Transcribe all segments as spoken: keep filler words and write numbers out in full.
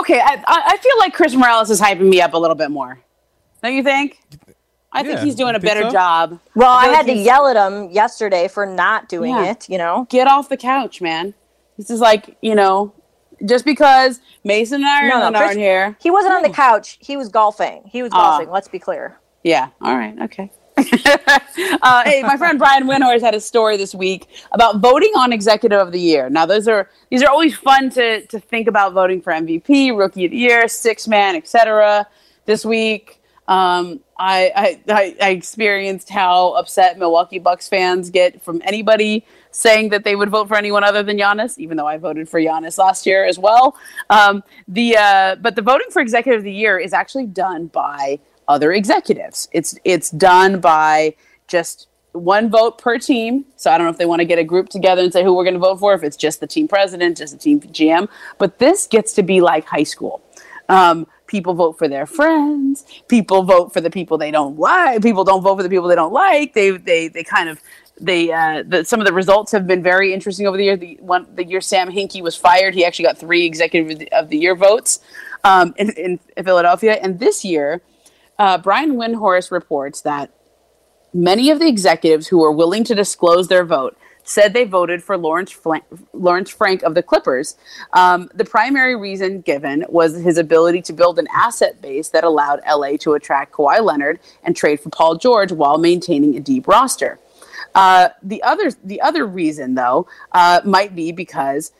okay, I, I feel like Chris Morales is hyping me up a little bit more. Don't you think? I think Yeah, he's doing you a think better so? job. Well, I, feel had like to he's- yell at him yesterday for not doing Yeah. it, you know? Get off the couch, man. This is like, you know, just because Mason and Ireland Chris- aren't here. He wasn't on the couch. He was golfing. He was Ah. golfing. Let's be clear. Yeah. All right. Okay. uh, hey, my friend Brian Windhorst had a story this week about voting on Executive of the Year. Now, those are these are always fun to to think about voting for M V P, Rookie of the Year, Six Man, et cetera. This week, um, I, I I experienced how upset Milwaukee Bucks fans get from anybody saying that they would vote for anyone other than Giannis, even though I voted for Giannis last year as well. Um, the uh, but the voting for Executive of the Year is actually done by other executives. It's it's done by just one vote per team. So I don't know if they want to get a group together and say who we're going to vote for, if it's just the team president, just the team G M. But this gets to be like high school. Um, people vote for their friends. People vote for the people they don't like. People don't vote for the people they don't like. They they they kind of they uh, the, some of the results have been very interesting over the year. The one the year Sam Hinkie was fired, he actually got three Executive of the, of the Year votes um, in, in Philadelphia. And this year, Uh, Brian Windhorst reports that many of the executives who were willing to disclose their vote said they voted for Lawrence, Flank, Lawrence Frank of the Clippers. Um, the primary reason given was his ability to build an asset base that allowed L A to attract Kawhi Leonard and trade for Paul George while maintaining a deep roster. Uh, the other, the other reason, though, uh, might be because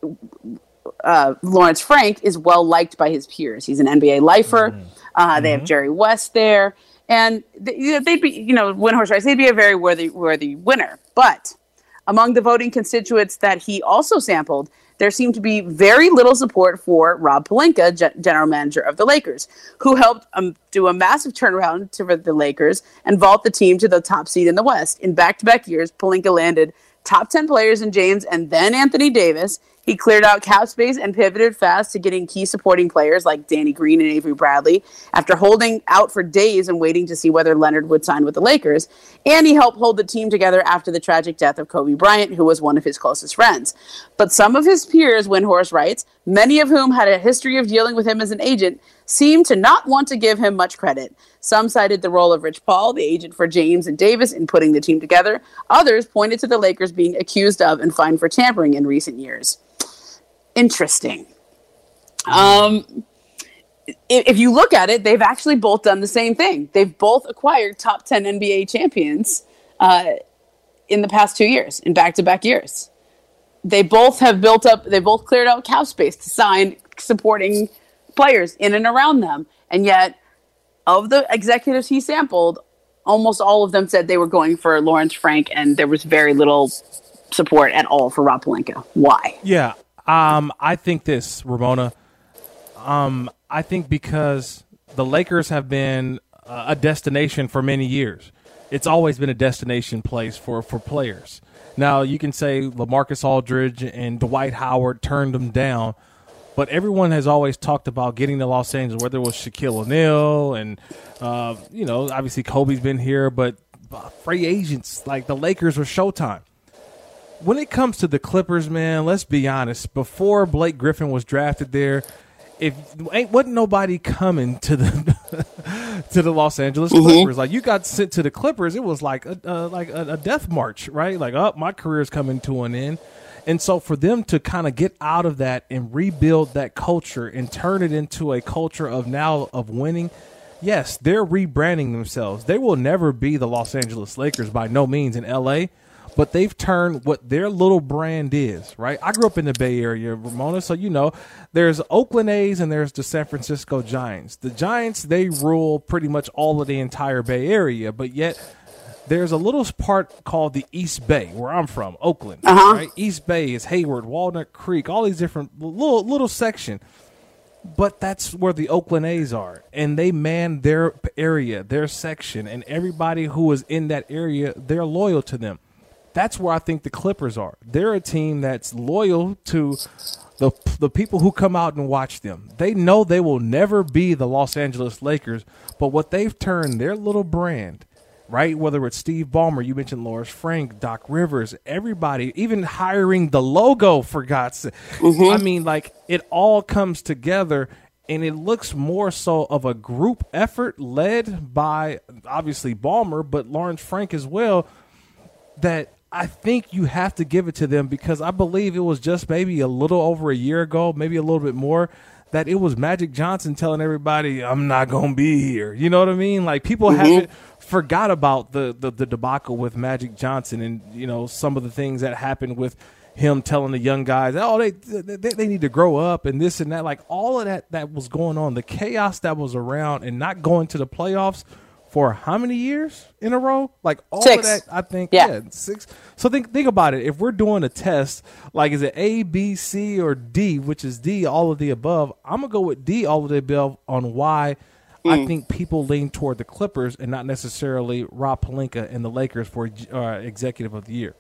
Uh, Lawrence Frank is well liked by his peers. He's an N B A lifer. Mm-hmm. Uh, they mm-hmm. have Jerry West there, and they, you know, they'd be, you know, Windhorst writes, they'd be a very worthy, worthy winner. But among the voting constituents that he also sampled, there seemed to be very little support for Rob Pelinka, G- general manager of the Lakers, who helped um, do a massive turnaround to the Lakers and vault the team to the top seed in the West. In back-to-back years, Pelinka landed top ten players in James and then Anthony Davis. He cleared out cap space and pivoted fast to getting key supporting players like Danny Green and Avery Bradley after holding out for days and waiting to see whether Leonard would sign with the Lakers. And he helped hold the team together after the tragic death of Kobe Bryant, who was one of his closest friends. But some of his peers, Windhorst writes, many of whom had a history of dealing with him as an agent, seemed to not want to give him much credit. Some cited the role of Rich Paul, the agent for James and Davis, in putting the team together. Others pointed to the Lakers being accused of and fined for tampering in recent years. Interesting. Um, if, if you look at it, they've actually both done the same thing. They've both acquired top ten N B A champions uh, in the past two years, in back-to-back years. They both have built up, they both cleared out cap space to sign supporting players in and around them. And yet, of the executives he sampled, almost all of them said they were going for Lawrence Frank, and there was very little support at all for Rob Pelinka. Why? Yeah. Um, I think this, Ramona, um, I think because the Lakers have been uh, a destination for many years. It's always been a destination place for, for players. Now, you can say LaMarcus Aldridge and Dwight Howard turned them down, but everyone has always talked about getting to Los Angeles, whether it was Shaquille O'Neal and, uh, you know, obviously Kobe's been here, but uh, free agents, like the Lakers were Showtime. When it comes to the Clippers, man, let's be honest. Before Blake Griffin was drafted there, if ain't wasn't nobody coming to the to the Los Angeles Clippers, mm-hmm. like you got sent to the Clippers, it was like a uh, like a, a death march, right? Like, oh, my career is coming to an end. And so for them to kind of get out of that and rebuild that culture and turn it into a culture of now of winning, yes, they're rebranding themselves. They will never be the Los Angeles Lakers by no means in L A, but they've turned what their little brand is, right? I grew up in the Bay Area, Ramona, so you know there's Oakland A's and there's the San Francisco Giants. The Giants, they rule pretty much all of the entire Bay Area, but yet there's a little part called the East Bay, where I'm from, Oakland. Uh-huh. Right? East Bay is Hayward, Walnut Creek, all these different little little section. But that's where the Oakland A's are, and they man their area, their section, and everybody who is in that area, they're loyal to them. That's where I think the Clippers are. They're a team that's loyal to the the people who come out and watch them. They know they will never be the Los Angeles Lakers, but what they've turned their little brand, right? Whether it's Steve Ballmer, you mentioned Lawrence Frank, Doc Rivers, everybody, even hiring the logo, for God's sake. Mm-hmm. I mean, like, it all comes together, And it looks more so of a group effort led by obviously Ballmer, but Lawrence Frank as well, that I think you have to give it to them, because I believe it was just maybe a little over a year ago, maybe a little bit more, that it was Magic Johnson telling everybody, I'm not going to be here. You know what I mean? Like, people mm-hmm. haven't forgot about the, the, the debacle with Magic Johnson and, you know, some of the things that happened with him telling the young guys, oh, they, they they need to grow up and this and that. Like, all of that that was going on, the chaos that was around, and not going to the playoffs for how many years in a row? Like, all six. of that, I think, yeah. yeah, six. So think think about it. If we're doing a test, like, is it A, B, C, or D, which is D, all of the above, I'm going to go with D, all of the above, on why mm. I think people lean toward the Clippers and not necessarily Rob Pelinka and the Lakers for uh, Executive of the Year.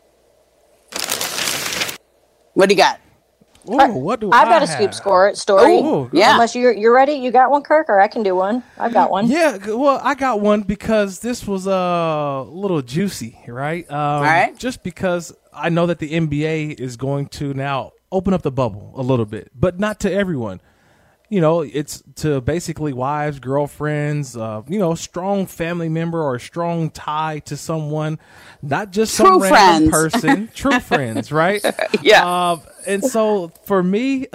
What do you got? Ooh, what do I've I got a have? scoop score story. Oh, yeah. Unless you're you're ready, you got one, Kirk, or I can do one. I've got one. Yeah, well, I got one because this was uh, a little juicy, right? Um, All right. Just because I know that the N B A is going to now open up the bubble a little bit, but not to everyone. You know, it's to basically wives, girlfriends, uh, you know, strong family member or a strong tie to someone, not just some True random friends. person, true friends, right? Yeah. Uh, and so for me,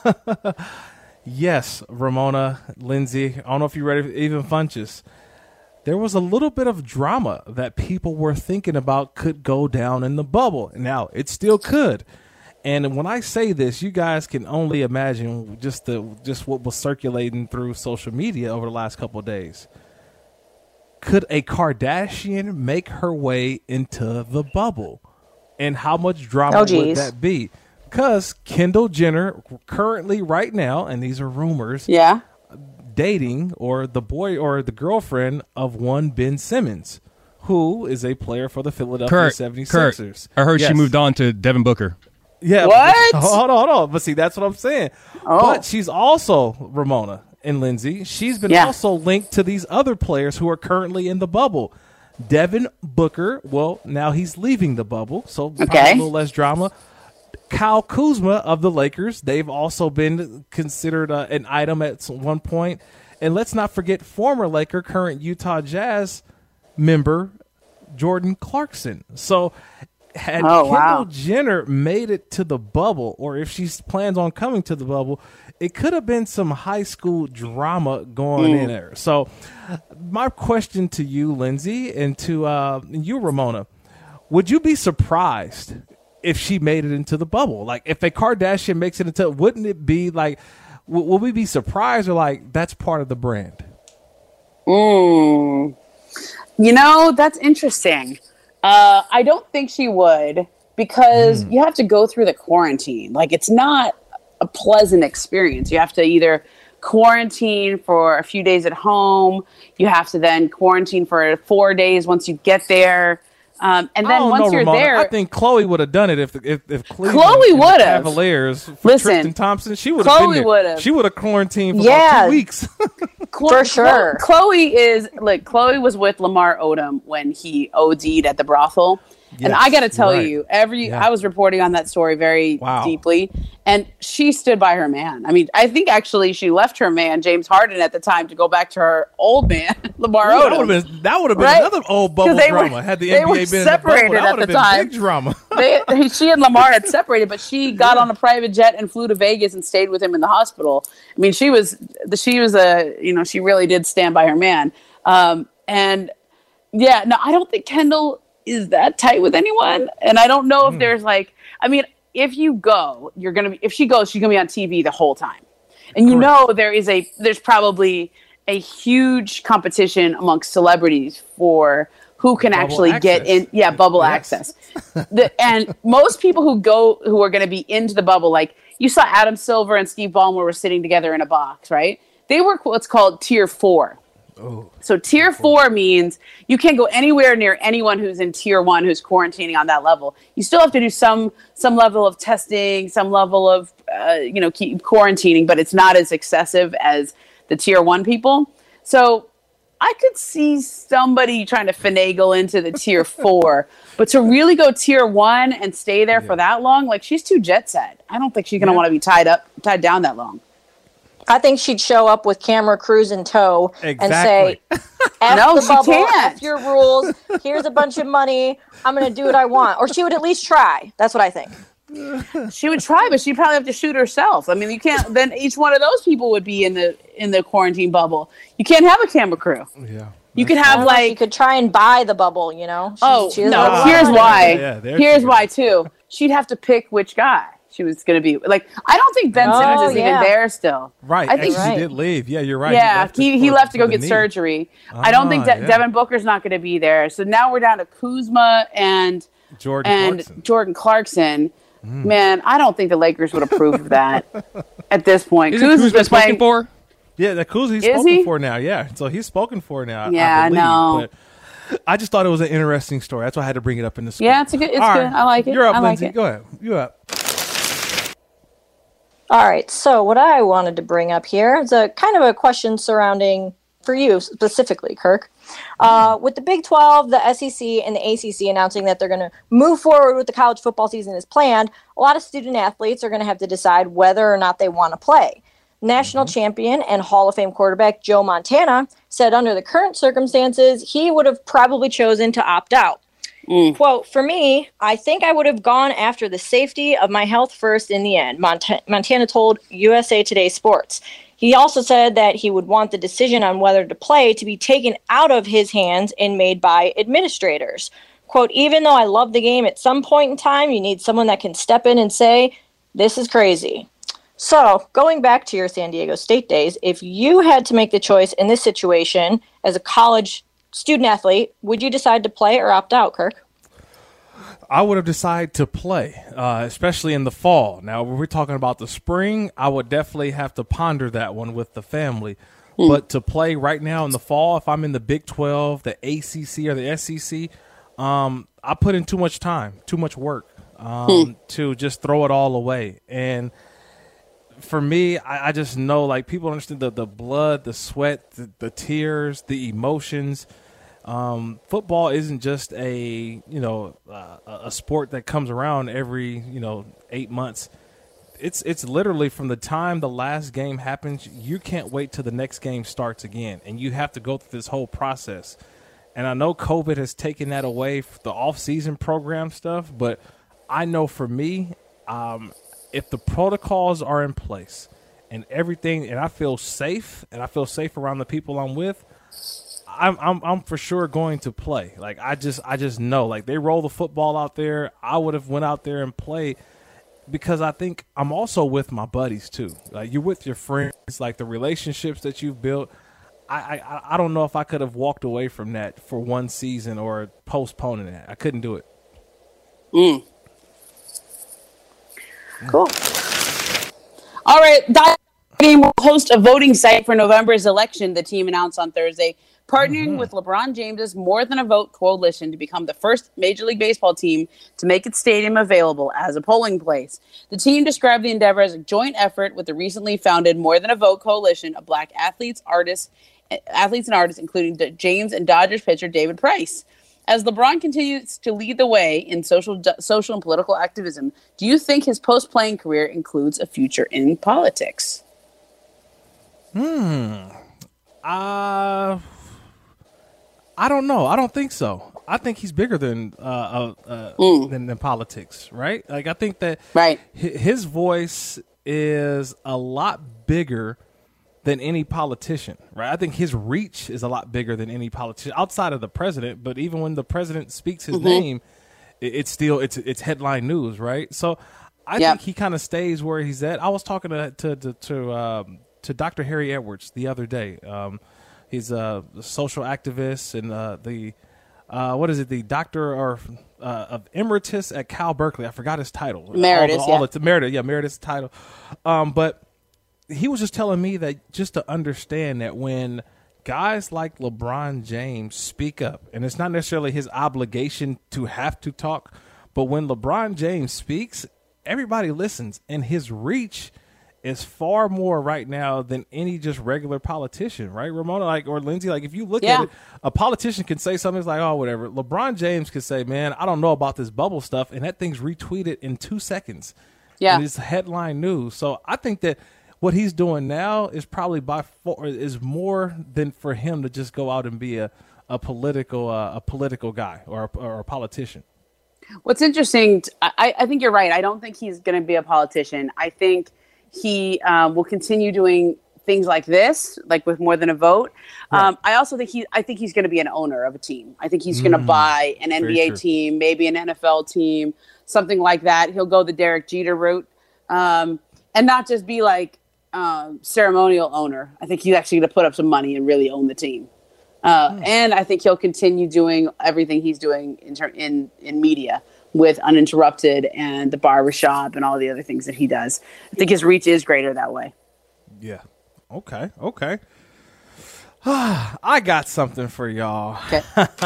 yes, Ramona, Lindsay, I don't know if you're ready, even Funches. There was a little bit of drama that people were thinking about could go down in the bubble. Now, it still could. And when I say this, you guys can only imagine just the just what was circulating through social media over the last couple of days. Could a Kardashian make her way into the bubble? And how much drama Oh, would that be? Because Kendall Jenner currently right now, and these are rumors, Yeah. dating or the boy or the girlfriend of one Ben Simmons, who is a player for the Philadelphia Kurt, seventy-sixers. Kurt, I heard Yes. she moved on to Devin Booker. Yeah. What? But, hold on, hold on. But see, that's what I'm saying. Oh. But she's also, Ramona and Lindsay, she's been Yeah. also linked to these other players who are currently in the bubble. Devin Booker, well, now he's leaving the bubble, so probably Okay. a little less drama. Kyle Kuzma of the Lakers, they've also been considered uh, an item at one point. And let's not forget former Laker, current Utah Jazz member, Jordan Clarkson. So had Oh, Kendall wow. Jenner made it to the bubble, or if she plans on coming to the bubble, it could have been some high school drama going Mm. in there. So my question to you, Lindsay, and to uh, you, Ramona, would you be surprised if she made it into the bubble? Like, if a Kardashian makes it into, wouldn't it be like, w- will we be surprised, or like that's part of the brand? Mm. You know, that's interesting. Uh, I don't think she would, because you have to go through the quarantine. Like, it's not a pleasant experience. You have to either quarantine for a few days at home. You have to then quarantine for four days once you get there. Um, and I then don't once know, you're Ramona. there, I think Chloe would have done it if if if Cleveland Chloe and the would've. Cavaliers for Listen, Tristan Thompson, she would have Chloe been there. would've. She would have quarantined for Yeah. about two weeks. Chlo- For sure. Chlo- Chloe is like Chloe was with Lamar Odom when he O D'd at the brothel. And Yes, I got to tell right. you, every Yeah. I was reporting on that story very Wow. deeply, and she stood by her man. I mean, I think actually she left her man, James Harden, at the time to go back to her old man, Lamar Ooh, that Odom. would have been that would have been Right? another old bubble 'Cause they were- drama. Had the they N B A were been separated in the bubble, at that would have the been time. big drama. they, she and Lamar had separated, but she got on a private jet and flew to Vegas and stayed with him in the hospital. I mean, she was she was a you know she really did stand by her man. Um, and yeah, no, I don't think Kendall is that tight with anyone, and I don't know if there's like, I mean, if you go, you're gonna be. If she goes, she's gonna be on T V the whole time, and you Correct. know there is a there's probably a huge competition amongst celebrities for who can Bubble actually get access. in. Yeah, bubble Yes. access. The, and most people who go who are going to be into the bubble, like you saw Adam Silver and Steve Ballmer were sitting together in a box, right? They were what's called tier four. Oh, So tier four means you can't go anywhere near anyone who's in tier one who's quarantining on that level. You still have to do some some level of testing, some level of uh, you know keep quarantining, but it's not as excessive as the tier one people. So I could see somebody trying to finagle into the tier four, but to really go tier one and stay there for that long, like she's too jet set. I don't think she's gonna Yeah. want to be tied up, tied down that long. I think she'd show up with camera crews in tow Exactly. and say, F No, the she bubble, can't. F your rules, here's a bunch of money, I'm going to do what I want. Or she would at least try. That's what I think. She would try, but she'd probably have to shoot herself. I mean, you can't. Then each one of those people would be in the in the quarantine bubble. You can't have a camera crew. Yeah. You could I have don't know, she like. could try and buy the bubble, you know? She- Oh she doesn't no! have a lot of Here's money. why. Yeah, there Here's she why too. She'd have to pick which guy she was going to be. Like, I don't think Ben Oh, Simmons is yeah. even there still. Right. I think. Actually, Right. he did leave. Yeah, you're right. Yeah, left it he, he for- left to for go the get knee. surgery. I don't think Ah, De- yeah. Devin Booker's not going to be there. So now we're down to Kuzma and Jordan and Clarkson. Jordan Clarkson. Mm. Man, I don't think the Lakers would approve of that at this point. Isn't Kuz has Kuzma been spoken playing. for? Yeah, that Kuz he's Is spoken he? for now. Yeah, so he's spoken for now. Yeah, I I believe. know. But I just thought it was an interesting story. That's why I had to bring it up in the school. Yeah, it's a good. It's All good. right. I like it. You're up, I like Lindsay. it. Go ahead. You up? All right. So what I wanted to bring up here is a kind of a question surrounding for you specifically, Kirk. Uh, with the Big twelve, the S E C, and the A C C announcing that they're going to move forward with the college football season as planned, a lot of student athletes are going to have to decide whether or not they want to play. National champion and Hall of Fame quarterback Joe Montana said under the current circumstances, he would have probably chosen to opt out. Quote, for me, I think I would have gone after the safety of my health first in the end, Mont- Montana told U S A Today Sports. He also said that he would want the decision on whether to play to be taken out of his hands and made by administrators. Quote, even though I love the game, at some point in time, you need someone that can step in and say, this is crazy. So, going back to your San Diego State days, if you had to make the choice in this situation as a college student athlete, would you decide to play or opt out, Kirk? I would have decided to play, uh, especially in the fall. Now, when we're talking about the spring, I would definitely have to ponder that one with the family. But to play right now in the fall, if I'm in the Big twelve, the A C C, or the S E C, um, I put in too much time, too much work um, to just throw it all away. And for me, I, I just know, like, people understand the, the blood, the sweat, the, the tears, the emotions. Um, football isn't just a, you know, uh, a sport that comes around every, you know, eight months. It's it's literally from the time the last game happens, you can't wait till the next game starts again, and you have to go through this whole process. And I know COVID has taken that away, the off-season program stuff, but I know for me, um, if the protocols are in place and everything, and I feel safe, and I feel safe around the people I'm with, I'm I'm I'm for sure going to play. Like I just I just know, like, they roll the football out there, I would have went out there and played, because I think I'm also with my buddies too. Like, you're with your friends, like the relationships that you've built. I I, I don't know if I could have walked away from that for one season or postponing that. I couldn't do it. Mm. Cool. All right. Dot Game will host a voting site for November's election, the team announced on Thursday, partnering Mm-hmm. with LeBron James's More Than a Vote coalition to become the first Major League Baseball team to make its stadium available as a polling place. The team described the endeavor as a joint effort with the recently founded More Than a Vote coalition of Black athletes, artists, athletes and artists, including the James and Dodgers pitcher David Price. As LeBron continues to lead the way in social, social and political activism, do you think his post-playing career includes a future in politics? Hmm. Uh, I don't know. I don't think so. I think he's bigger than uh, uh, uh Mm. than, than politics, right? Like, I think that Right. hi- his voice is a lot bigger than any politician, right? I think his reach is a lot bigger than any politician outside of the president. But even when the president speaks his Mhm. name, it, it's still it's it's headline news, right? So I Yep. think he kind of stays where he's at. I was talking to to to to, um, to Doctor Harry Edwards the other day. Um, he's a social activist and uh, the uh, what is it? The doctor or uh, of emeritus at Cal Berkeley. I forgot his title. Emeritus, all the, all yeah. the, Emeritus, yeah, emeritus title. Um, but he was just telling me that just to understand that when guys like LeBron James speak up, and it's not necessarily his obligation to have to talk, but when LeBron James speaks, everybody listens, and his reach is far more right now than any just regular politician, right, Ramona? Like, or Lindsay, like, if you look Yeah. at it, a politician can say something, it's like, oh, whatever. LeBron James could say, man, I don't know about this bubble stuff, and that thing's retweeted in two seconds. Yeah. And it's headline news. So I think that what he's doing now is probably by far is more than for him to just go out and be a a political uh, a political guy or a, or a politician. What's interesting, t- I, I think you're right. I don't think he's going to be a politician. I think he um, will continue doing things like this, like with More Than a Vote. Right. Um, I also think he, I think he's going to be an owner of a team. I think he's going to Mm, buy an N B A true. team, maybe an N F L team, something like that. He'll go the Derek Jeter route, um, and not just be like um, ceremonial owner. I think he's actually going to put up some money and really own the team. Uh, Hmm. And I think he'll continue doing everything he's doing in ter- in in media with Uninterrupted and the barbershop and all the other things that he does. I think his reach is greater that way. Yeah. Okay. Okay. I got something for y'all. Okay.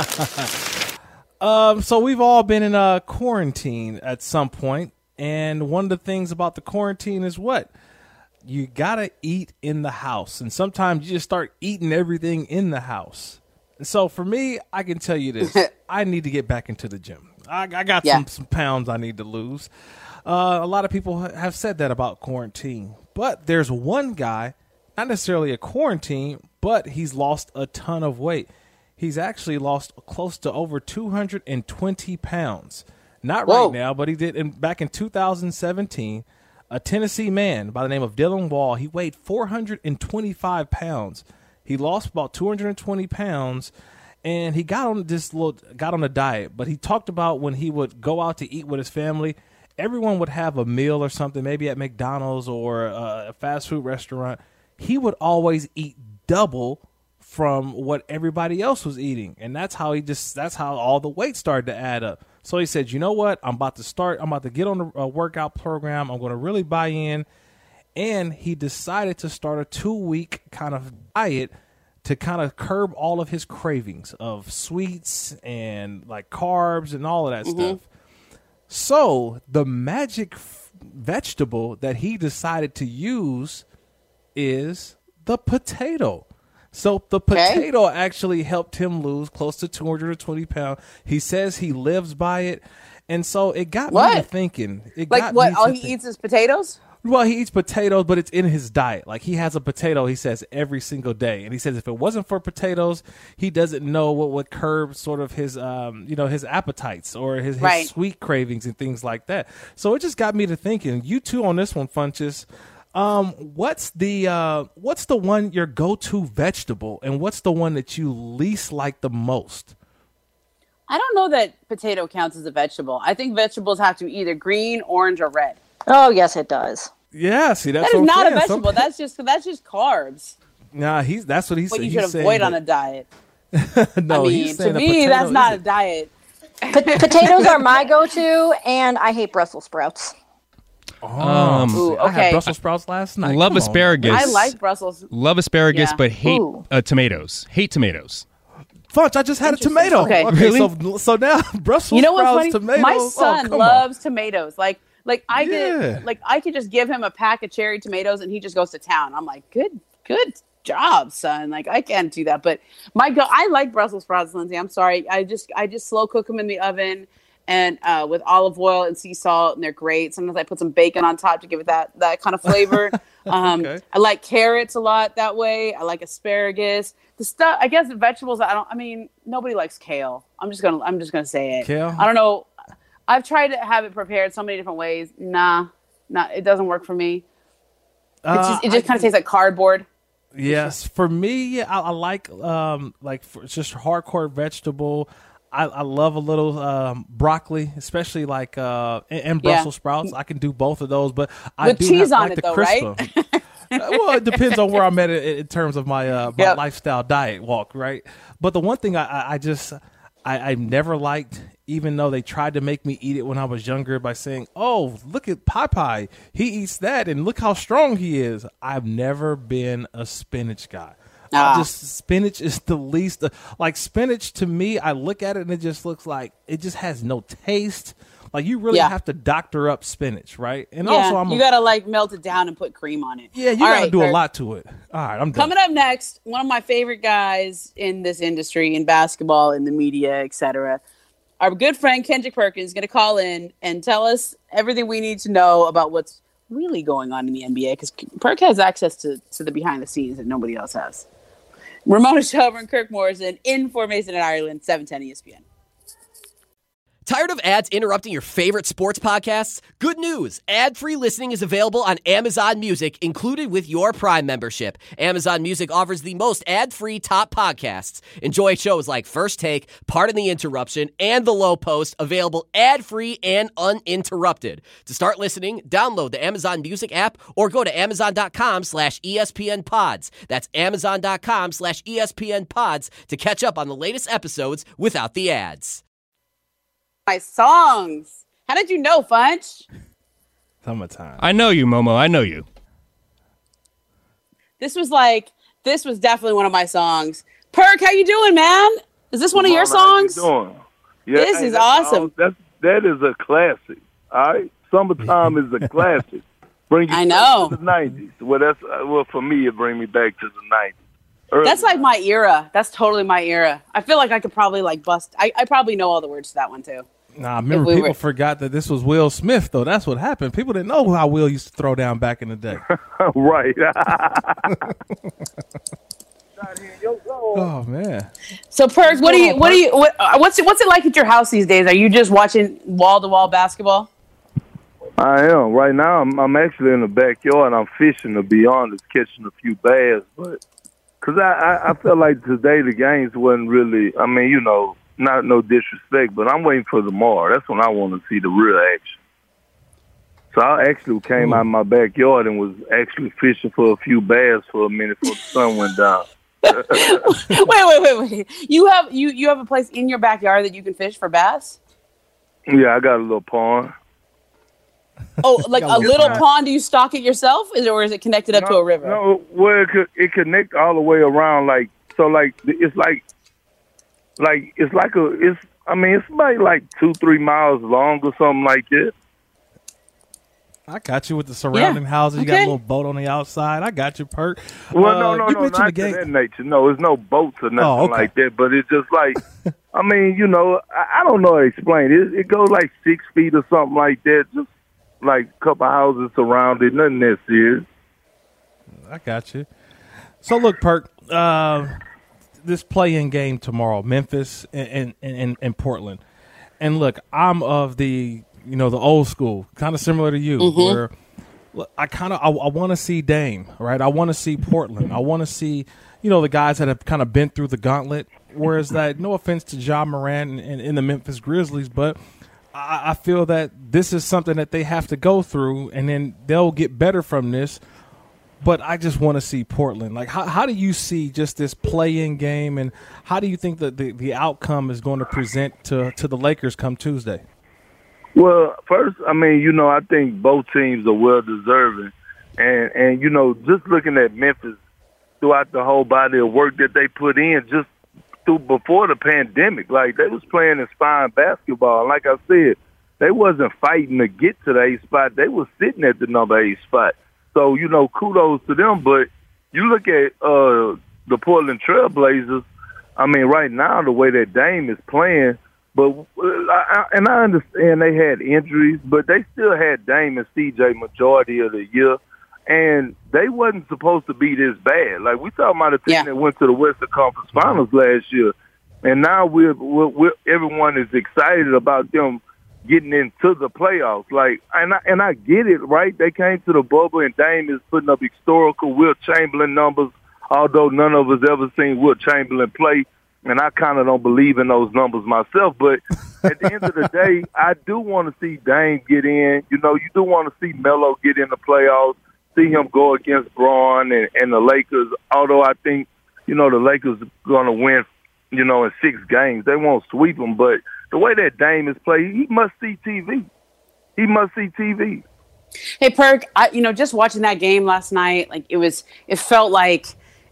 Um, so we've all been in a quarantine at some point, and one of the things about the quarantine is what? You gotta eat in the house, and sometimes you just start eating everything in the house. And so for me, I can tell you this: I need to get back into the gym. I, I got Yeah. some some pounds I need to lose. Uh, a lot of people ha- have said that about quarantine, but there's one guy, not necessarily a quarantine, but he's lost a ton of weight. He's actually lost close to over two hundred twenty pounds. Not Whoa. right now, but he did in, back in two thousand seventeen. A Tennessee man by the name of Dylan Wall, he weighed four hundred twenty-five pounds. He lost about two hundred twenty pounds, and he got on this little got on a diet. But he talked about when he would go out to eat with his family, everyone would have a meal or something, maybe at McDonald's or a fast food restaurant. He would always eat double from what everybody else was eating, and that's how he just that's how all the weight started to add up. So he said, you know what, I'm about to start I'm about to get on a, a workout program. I'm going to really buy in. And he decided to start a two-week kind of diet to kind of curb all of his cravings of sweets and like carbs and all of that Mm-hmm. stuff. So the magic f- vegetable that he decided to use is the potato. So the Okay. potato actually helped him lose close to two hundred twenty pounds. He says he lives by it. And so it got me to What? thinking. It Like got what? me All to he think- eats is potatoes? Well, he eats potatoes, but it's in his diet. Like he has a potato, he says, every single day. And he says if it wasn't for potatoes, he doesn't know what would curb sort of his, um, you know, his appetites or his, his Right. sweet cravings and things like that. So it just got me to thinking. You two on this one, Funches. Um, what's the uh, what's the one your go-to vegetable, and what's the one that you least like the most? I don't know that potato counts as a vegetable. I think vegetables have to be either green, orange, or red. Oh, yes, it does. Yeah, see, that's That is what I'm not a saying. vegetable. Some- That's just that's just carbs. Nah, he's that's what he What said. you He's should saying avoid on that- a diet. no, I he's mean, saying to a me, potato that's not a isn't- diet. Po- potatoes are my go-to, and I hate Brussels sprouts. Oh, Um, see, Ooh, I had okay. Brussels sprouts last night. Love Come on. asparagus. I like Brussels. Love asparagus, Yeah. but hate Ooh. uh, tomatoes. Hate tomatoes. Funch, I just had a Interesting. tomato. Okay. Really? So, so now Brussels You know what's sprouts, funny? tomatoes. My oh, son come loves tomatoes. Like, like I Yeah. could, like I could just give him a pack of cherry tomatoes, and he just goes to town. I'm like, good, good job, son. Like, I can't do that. But my go, I like Brussels sprouts, Lindsay. I'm sorry. I just, I just slow cook them in the oven, and uh, with olive oil and sea salt, and they're great. Sometimes I put some bacon on top to give it that that kind of flavor. um, Okay. I like carrots a lot that way. I like asparagus. The stuff, I guess, the vegetables. I don't. I mean, nobody likes kale. I'm just gonna. I'm just gonna say it. Kale? I don't know. I've tried to have it prepared so many different ways. Nah, nah, it doesn't work for me. Uh, It's just, it just kind of tastes like cardboard. Yes, for me, I, I like um like for, it's just hardcore vegetable. I, I love a little um, broccoli, especially like uh and, and Yeah. Brussels sprouts. I can do both of those, but I With do cheese have, on like it, the though, crisper. right? Uh, well, it depends on where I'm at in, in terms of my uh, my Yep. lifestyle diet walk, right? But the one thing I, I, I just I, I never liked, even though they tried to make me eat it when I was younger by saying, "Oh, look at Popeye, he eats that, and look how strong he is." I've never been a spinach guy. I Ah. just spinach is the least like spinach to me. I look at it and it just looks like it just has no taste. Like you really Yeah. have to doctor up spinach, right? And Yeah, also, I'm you a, gotta like melt it down and put cream on it. yeah, you All gotta right, do a Kurt. lot to it. All right, I'm done. Coming up next, one of my favorite guys in this industry, in basketball, in the media, et cetera. Our good friend Kendrick Perkins is going to call in and tell us everything we need to know about what's really going on in the N B A? Because Perk has access to, to the behind the scenes that nobody else has. Ramona Shelburne, Kirk Morrison, in for Mason and Ireland, seven ten E S P N. Tired of ads interrupting your favorite sports podcasts? Good news! Ad-free listening is available on Amazon Music, included with your Prime membership. Amazon Music offers the most ad-free top podcasts. Enjoy shows like First Take, Pardon the Interruption, and The Low Post, available ad-free and uninterrupted. To start listening, download the Amazon Music app or go to amazon.com slash ESPN pods. That's amazon.com slash ESPN pods to catch up on the latest episodes without the ads. My songs. How did you know, Funch? Summertime. I know you, Momo. I know you. This was like, this was definitely one of my songs. Perk, how you doing, man? Is this one of your songs? How you doing? Yeah, this hey, is that's awesome. All, that's, that is a classic, all right? Summertime is a classic. Bring you I know. to the nineties. Well, that's, uh, well, for me, it brings me back to the nineties. Early That's like my era. That's totally my era. I feel like I could probably like bust. I, I probably know all the words to that one, too. Nah, remember we people were- forgot that this was Will Smith, though. That's what happened. People didn't know how Will used to throw down back in the day. right. Oh man. So, Perk, what do you, what do you, what, uh, what's it, what's it like at your house these days? Are you just watching wall to wall basketball? I am. Right now, I'm, I'm actually in the backyard. I'm fishing, to be honest, catching a few bass. But because I, I, I felt like today the games wasn't really, I mean, you know, not no disrespect, but I'm waiting for tomorrow. That's when I want to see the real action. So I actually came Ooh. out of my backyard and was actually fishing for a few bass for a minute before the sun went down. wait, wait, wait, wait. You have you you have a place in your backyard that you can fish for bass? Yeah, I got a little pond. Oh, like a Got a little little pond. pond? Do you stock it yourself, is, or is it connected up to a river? No, well, it, could, it connect all the way around. Like so, like it's like, like it's like a. It's I mean, it's about like two, three miles long or something like that. I got you with the surrounding Yeah. houses. You got Okay. a little boat on the outside. I got you, Perk. Well, Uh, no, no, you no, mentioned not the to game. that nature. No, it's no boats or nothing Oh, okay. like that. But it's just like, I mean, you know, I, I don't know how to explain it. It goes like six feet or something like that. Just like a couple houses surrounded, nothing that serious. I got you. So look, Perk, uh, this play-in game tomorrow, Memphis and, and, and, and Portland. And look, I'm of the, you know, the old school, kind of similar to you, Mm-hmm. where look, I kind of, I, I want to see Dame, right? I want to see Portland. I want to see, you know, the guys that have kind of been through the gauntlet. Whereas that, no offense to Ja Morant and, and, and the Memphis Grizzlies, but I, I feel that this is something that they have to go through, and then they'll get better from this. But I just want to see Portland. Like, how, how do you see just this play-in game, and how do you think that the, the outcome is going to present to, to the Lakers come Tuesday? Well, first, I mean, you know, I think both teams are well deserving, and and you know, just looking at Memphis throughout the whole body of work that they put in, just through before the pandemic, like they was playing inspiring basketball. And like I said, they wasn't fighting to get to the eighth spot; they was sitting at the number eight spot. So, you know, kudos to them. But you look at uh, the Portland Trail Blazers, I mean, right now, the way that Dame is playing, but uh, I, and I understand they had injuries, but they still had Dame and C J majority of the year, and they wasn't supposed to be this bad. Like, we talking about a team Yeah. that went to the Western Conference Finals last year, and now we're, we're, we're everyone is excited about them getting into the playoffs. Like, and I, and I get it, right? They came to the bubble, and Dame is putting up historical Wilt Chamberlain numbers, although none of us ever seen Wilt Chamberlain play, and I kind of don't believe in those numbers myself. But at the end of the day, I do want to see Dame get in. You know, you do want to see Melo get in the playoffs, see him go against Braun and, and the Lakers, although I think, you know, the Lakers are going to win, you know, in six games. They won't sweep them, but the way that Dame is played, he must see T V. He must see T V. Hey, Perk, I, you know, just watching that game last night, like it was, it felt like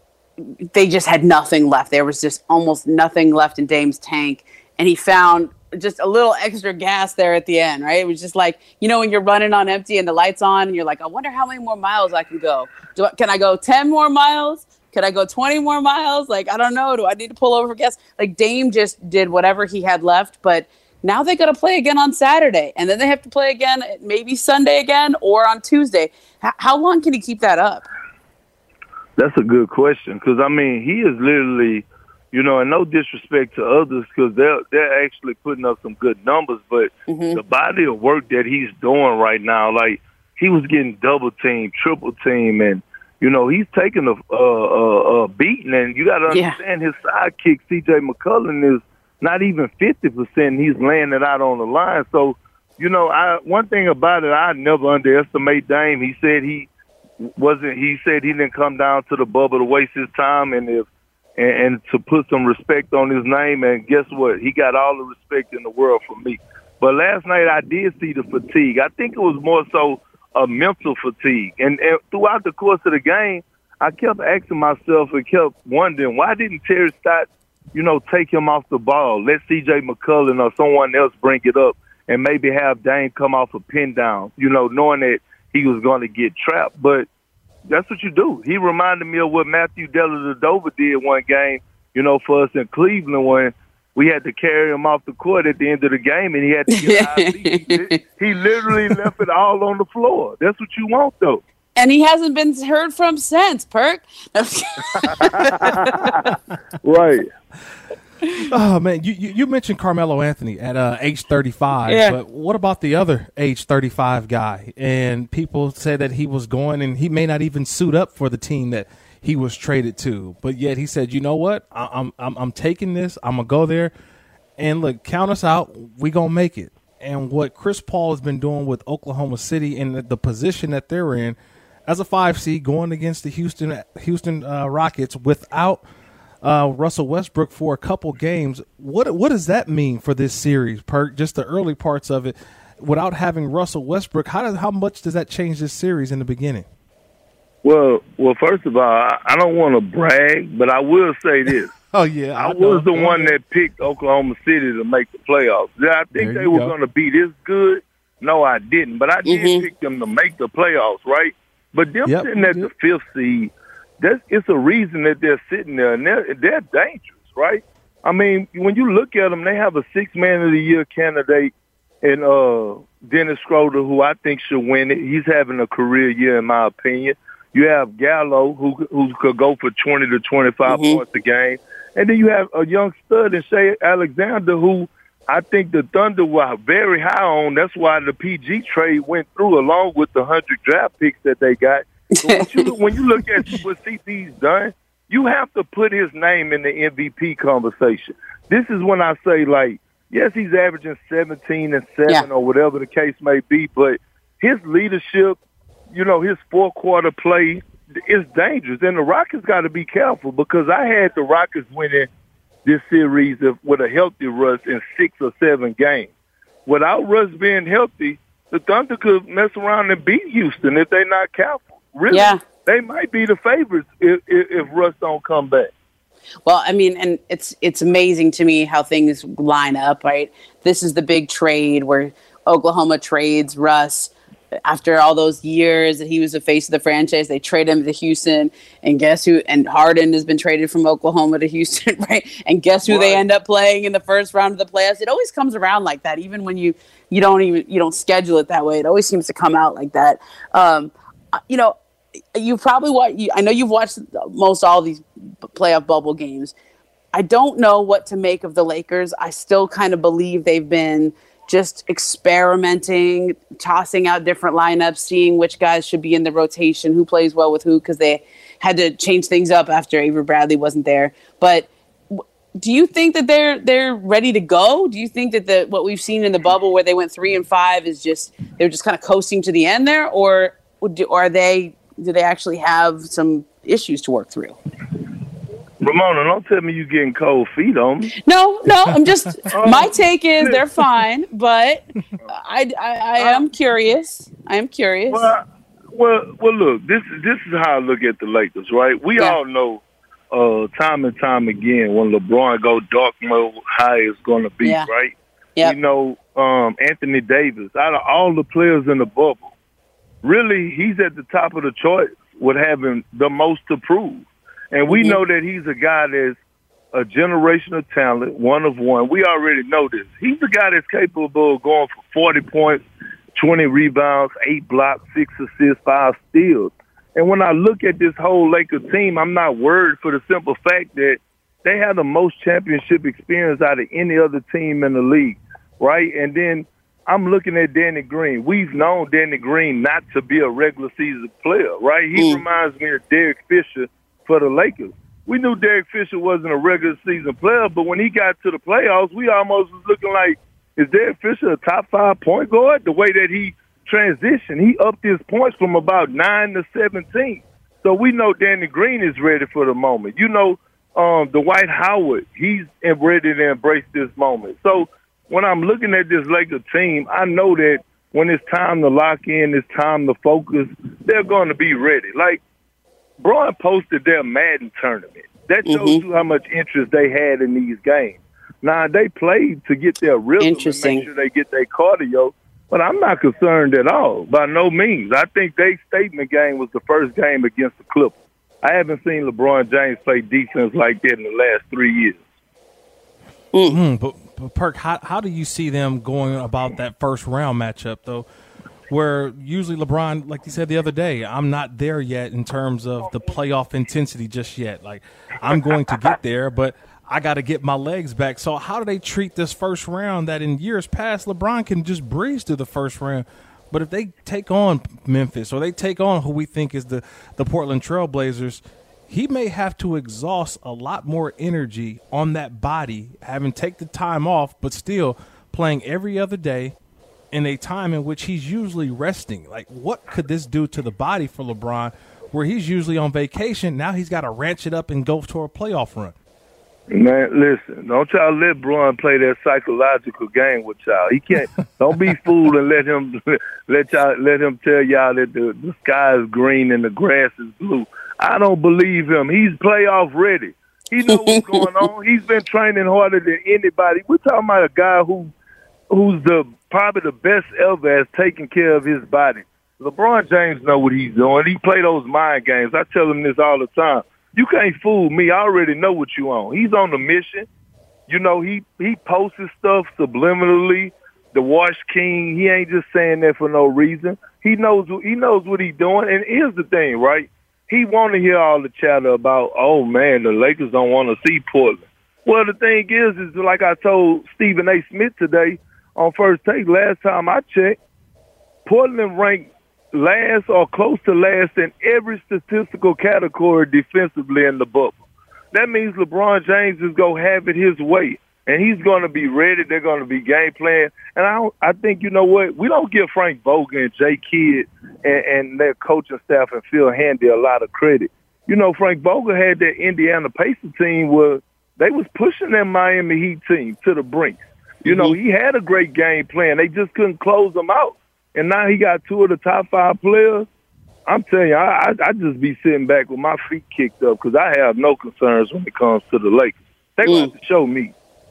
they just had nothing left. There was just almost nothing left in Dame's tank, and he found just a little extra gas there at the end, right? It was just like, you know, when you're running on empty and the light's on, and you're like, I wonder how many more miles I can go. Do I, can I go ten more miles? Could I go twenty more miles? Like, I don't know. Do I need to pull over for gas? Like, Dame just did whatever he had left, but Now they got to play again on Saturday, and then they have to play again maybe Sunday again or on Tuesday. H- how long can he keep that up? That's a good question because, I mean, he is literally, you know, and no disrespect to others because they're, they're actually putting up some good numbers, but mm-hmm. the body of work that he's doing right now, like he was getting double team, triple team, and, you know, he's taking a, a, a, a beating, and you got to understand yeah. his sidekick, C J McCollum, is not even fifty percent. He's laying it out on the line. So, you know, I one thing about it, I never underestimate Dame. He said he wasn't. He said he didn't come down to the bubble to waste his time and if and, and to put some respect on his name. And guess what? He got all the respect in the world from me. But last night I did see the fatigue. I think it was more so a mental fatigue. And, and throughout the course of the game, I kept asking myself and kept wondering, why didn't Terry Stotts, you know, take him off the ball, let C J McCollum or someone else bring it up, and maybe have Dame come off a pin down, you know, knowing that he was going to get trapped. But that's what you do. He reminded me of what Matthew Dellavedova did one game, you know, for us in Cleveland when we had to carry him off the court at the end of the game, and he had to get I V. He literally left it all on the floor. That's what you want, though. And he hasn't been heard from since, Perk. Right. Oh, man, you, you, you mentioned Carmelo Anthony at uh, age thirty-five, yeah. but what about the other age thirty-five guy? And people said that he was going and he may not even suit up for the team that he was traded to. But yet he said, you know what, I, I'm, I'm I'm taking this. I'm going to go there. And, look, count us out. We going to make it. And what Chris Paul has been doing with Oklahoma City and the, the position that they're in, as a five seed going against the Houston Houston uh, Rockets without uh, Russell Westbrook for a couple games, what what does that mean for this series, Perk? Just the early parts of it, without having Russell Westbrook, how does how much does that change this series in the beginning? Well, well, first of all, I, I don't want to brag, but I will say this. Oh yeah, I, I was the one that picked Oklahoma City to make the playoffs. Did I think they were going to be this good? No, I didn't, but I did mm-hmm. pick them to make the playoffs, right? But them yep, sitting at yep. the fifth seed, that's, it's a reason that they're sitting there, and they're, they're dangerous, right? I mean, when you look at them, they have a six-man of the year candidate in uh, Dennis Schroeder, who I think should win it. He's having a career year, in my opinion. You have Gallo, who who could go for twenty to twenty-five mm-hmm. points a game. And then you have a young stud in Shea Alexander, who I think the Thunder were very high on. That's why the P G trade went through, along with the one hundred draft picks that they got. So when, you look, when you look at what C P's done, you have to put his name in the M V P conversation. This is when I say, like, yes, he's averaging seventeen and seven yeah. or whatever the case may be, but his leadership, you know, his four-quarter play is dangerous. And the Rockets got to be careful because I had the Rockets winning this series with a healthy Russ in six or seven games. Without Russ being healthy, the Thunder could mess around and beat Houston if they're not careful. Really, yeah. they might be the favorites if, if, if Russ don't come back. Well, I mean, and it's it's amazing to me how things line up, right? This is the big trade where Oklahoma trades Russ. After all those years that he was the face of the franchise, they trade him to Houston, and guess who? And Harden has been traded from Oklahoma to Houston, right? And guess who right. they end up playing in the first round of the playoffs? It always comes around like that, even when you you don't even you don't schedule it that way. It always seems to come out like that. Um, you know, you probably watch. You, I know you've watched most all these playoff bubble games. I don't know what to make of the Lakers. I still kind of believe they've been just experimenting, tossing out different lineups, seeing which guys should be in the rotation, who plays well with who, because they had to change things up after Avery Bradley wasn't there. But do you think that they're they're ready to go? Do you think that the what we've seen in the bubble where they went three and five is just they're just kind of coasting to the end there, or, or are they do they actually have some issues to work through? Ramona, don't tell me you're getting cold feet on me. No, no, I'm just, my take is they're fine, but I, I, I am curious. I am curious. Well, well, well, look, this, this is how I look at the Lakers, right? We yeah. all know uh, time and time again when LeBron go dark mode, how it's going to be, yeah. right? Yep. You know, um, Anthony Davis, out of all the players in the bubble, really, he's at the top of the chart with having the most to prove. And we mm-hmm. know that he's a guy that's a generational talent, one of one. We already know this. He's the guy that's capable of going for forty points, twenty rebounds, eight blocks, six assists, five steals. And when I look at this whole Lakers team, I'm not worried for the simple fact that they have the most championship experience out of any other team in the league, right? And then I'm looking at Danny Green. We've known Danny Green not to be a regular season player, right? He mm. reminds me of Derek Fisher for the Lakers. We knew Derek Fisher wasn't a regular season player, but when he got to the playoffs, we almost was looking like, is Derek Fisher a top five point guard? The way that he transitioned, he upped his points from about nine to seventeen. So we know Danny Green is ready for the moment. You know, um, Dwight Howard, he's ready to embrace this moment. So when I'm looking at this Lakers team, I know that when it's time to lock in, it's time to focus, they're going to be ready. Like, Braun posted their Madden tournament. That shows mm-hmm. you how much interest they had in these games. Now, they played to get their rhythm and make sure they get their cardio, but I'm not concerned at all, by no means. I think their statement game was the first game against the Clippers. I haven't seen LeBron James play defense like that in the last three years. Mm-hmm. But, but, Perk, how, how do you see them going about that first round matchup, though? Where usually LeBron, like you said the other day, I'm not there yet in terms of the playoff intensity just yet. Like, I'm going to get there, but I got to get my legs back. So how do they treat this first round that in years past LeBron can just breeze through the first round? But if they take on Memphis or they take on who we think is the, the Portland Trail Blazers, he may have to exhaust a lot more energy on that body, having take the time off, but still playing every other day in a time in which he's usually resting. Like, what could this do to the body for LeBron, where he's usually on vacation? Now he's got to ranch it up and go to a playoff run. Man, listen, don't y'all let Braun play that psychological game with y'all. He can't. Don't be fooled and let him let y'all let him tell y'all that the, the sky is green and the grass is blue. I don't believe him. He's playoff ready. He knows what's going on. He's been training harder than anybody. We're talking about a guy who who's the probably the best ever at taking care of his body. LeBron James know what he's doing. He play those mind games. I tell him this all the time. You can't fool me. I already know what you on. He's on the mission. You know, he, he posts his stuff subliminally. The Wash King, he ain't just saying that for no reason. He knows he knows what he's doing. And here's the thing, right? He want to hear all the chatter about, oh, man, the Lakers don't want to see Portland. Well, the thing is, is like I told Stephen A. Smith today on First Take, last time I checked, Portland ranked last or close to last in every statistical category defensively in the bubble. That means LeBron James is going to have it his way, and he's going to be ready. They're going to be game playing. And I don't, I think, you know what, we don't give Frank Vogel and Jay Kidd and, and their coaching staff and Phil Handy a lot of credit. You know, Frank Vogel had that Indiana Pacers team where they was pushing that Miami Heat team to the brink. You know, mm-hmm. he had a great game plan. They just couldn't close them out. And now he got two of the top five players. I'm telling you, I, I, I just be sitting back with my feet kicked up because I have no concerns when it comes to the Lakers. They're going to have to show me.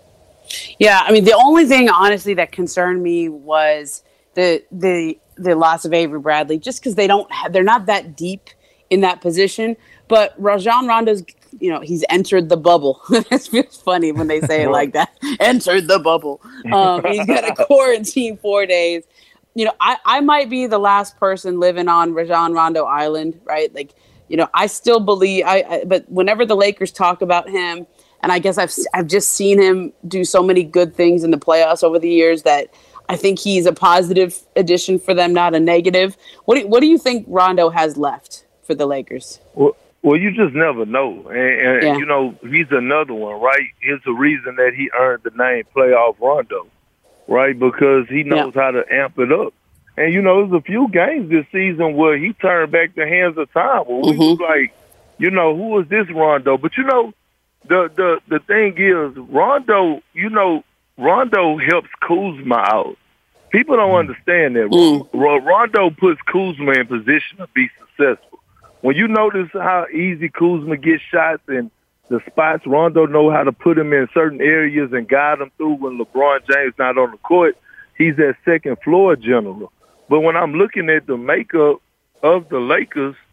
Yeah, I mean, the only thing, honestly, that concerned me was the the the loss of Avery Bradley, just because they don't have, they're not that deep in that position. But Rajon Rondo's, you know, he's entered the bubble. It feels funny when they say it like that. Entered the bubble. Um, he's got to quarantine four days. You know, I, I might be the last person living on Rajon Rondo Island, right? Like, you know, I still believe, I, I but whenever the Lakers talk about him, and I guess I've I've just seen him do so many good things in the playoffs over the years that I think he's a positive addition for them, not a negative. What do, what do you think Rondo has left for the Lakers? Well, well you just never know. And, and yeah. you know, he's another one, right? Here's the reason that he earned the name Playoff Rondo. Right, because he knows yeah. how to amp it up. And, you know, there's a few games this season where he turned back the hands of time. Where we mm-hmm. was like, you know, who is this Rondo? But, you know, the, the, the thing is, Rondo, you know, Rondo helps Kuzma out. People don't understand that. Mm. Rondo puts Kuzma in position to be successful. When you notice how easy Kuzma gets shots and the spots, Rondo know how to put him in certain areas and guide him through when LeBron James not on the court. He's that second floor general. But when I'm looking at the makeup of the Lakers,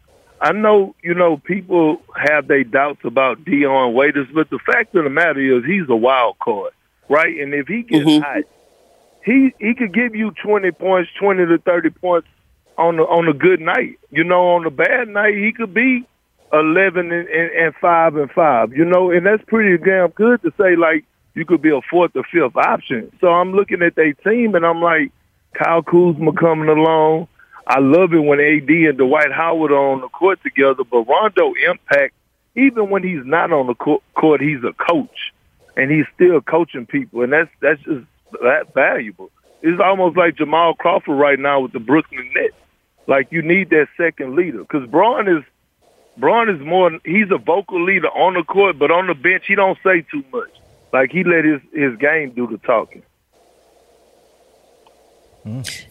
I know, you know, people have their doubts about Dion Waiters, but the fact of the matter is he's a wild card, right? And if he gets mm-hmm. hot, he he could give you twenty points, twenty to thirty points on the, on a good night. You know, on a bad night, he could be eleven and, and, and five and five. You know, and that's pretty damn good to say. Like you could be a fourth or fifth option. So I'm looking at their team, and I'm like, Kyle Kuzma coming along. I love it when A D and Dwight Howard are on the court together. But Rondo Impact, even when he's not on the court, he's a coach, and he's still coaching people, and that's that's just that valuable. It's almost like Jamal Crawford right now with the Brooklyn Nets. Like you need that second leader because Braun is Braun is more. He's a vocal leader on the court, but on the bench he don't say too much. Like he let his his game do the talking. Mm.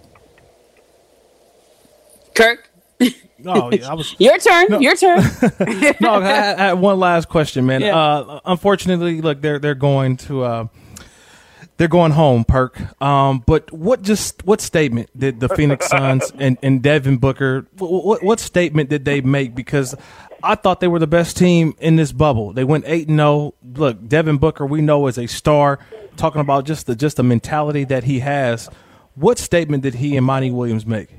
Kirk. No, yeah, I was. Your turn. No. Your turn. no, I had, I had one last question, man. Yeah. Uh, unfortunately, look, they're they're going to uh, they're going home, Perk. Um, but what just what statement did the Phoenix Suns and, and Devin Booker? What, what statement did they make? Because I thought they were the best team in this bubble. They went eight and zero. Look, Devin Booker, we know is a star. Talking about just the just the mentality that he has. What statement did he and Monty Williams make?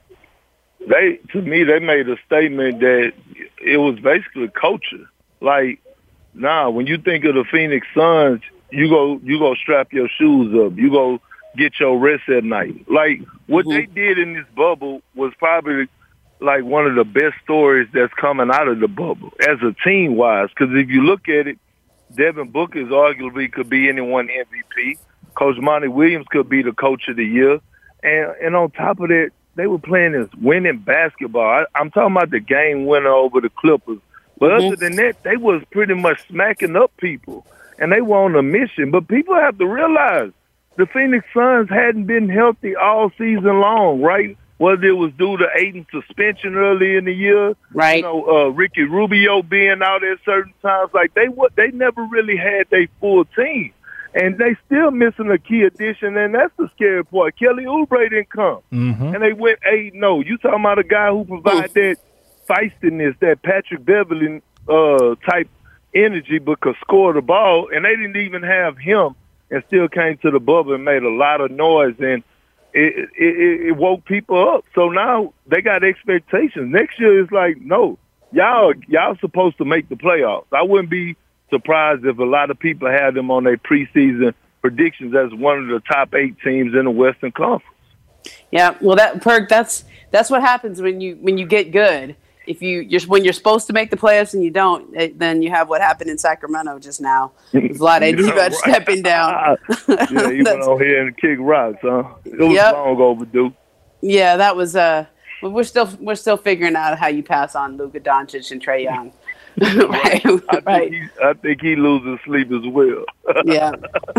They, to me, they made a statement that it was basically culture. Like, nah, when you think of the Phoenix Suns, you go, you go strap your shoes up. You go get your rest at night. Like, what mm-hmm. they did in this bubble was probably like one of the best stories that's coming out of the bubble as a team-wise. Because if you look at it, Devin Booker arguably could be anyone M V P. Coach Monty Williams could be the coach of the year. And, and on top of that, they were playing this winning basketball. I, I'm talking about the game winner over the Clippers. But mm-hmm. other than that, they was pretty much smacking up people, and they were on a mission. But people have to realize the Phoenix Suns hadn't been healthy all season long, right? Whether it was due to Ayton's suspension early in the year, right? You know, uh, Ricky Rubio being out at certain times. Like they they never really had their full team. And they still missing a key addition, and that's the scary part. Kelly Oubre didn't come, mm-hmm. and they went eight and oh. You talking about a guy who provides that feistiness, that Patrick Beverly uh, type energy, but could score the ball, and they didn't even have him, and still came to the bubble and made a lot of noise, and it, it, it woke people up. So now they got expectations. Next year it's like, no, y'all y'all supposed to make the playoffs. I wouldn't be surprised if a lot of people had them on their preseason predictions as one of the top eight teams in the Western Conference. Yeah, well, that Perk, that's that's what happens when you when you get good. If you you're, when you're supposed to make the playoffs and you don't, it, then you have what happened in Sacramento just now. Vlade Divac right. stepping down. Yeah, he went on here and kicked rocks, huh? It was yep. long overdue. Yeah, that was. Uh, we're still we're still figuring out how you pass on Luka Doncic and Trae Young. right, I, right. Think he, I think he loses sleep as well. Yeah.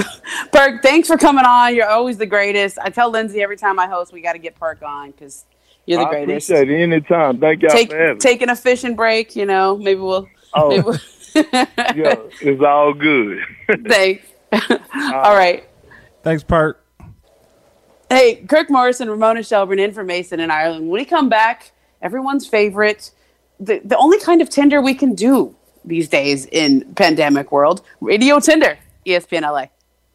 Perk, thanks for coming on. You're always the greatest. I tell Lindsay every time I host, we got to get Perk on because you're the I greatest. I appreciate it anytime. Thank y'all Take, for having Taking a fishing break, you know, maybe we'll. Oh, maybe we'll yeah, it's all good. Thanks. All right. Thanks, Perk. Hey, Kirk Morrison, Ramona Shelburne in for Mason in Ireland. When we come back, everyone's favorite. The, the only kind of Tinder we can do these days in pandemic world, Radio Tinder, E S P N L A.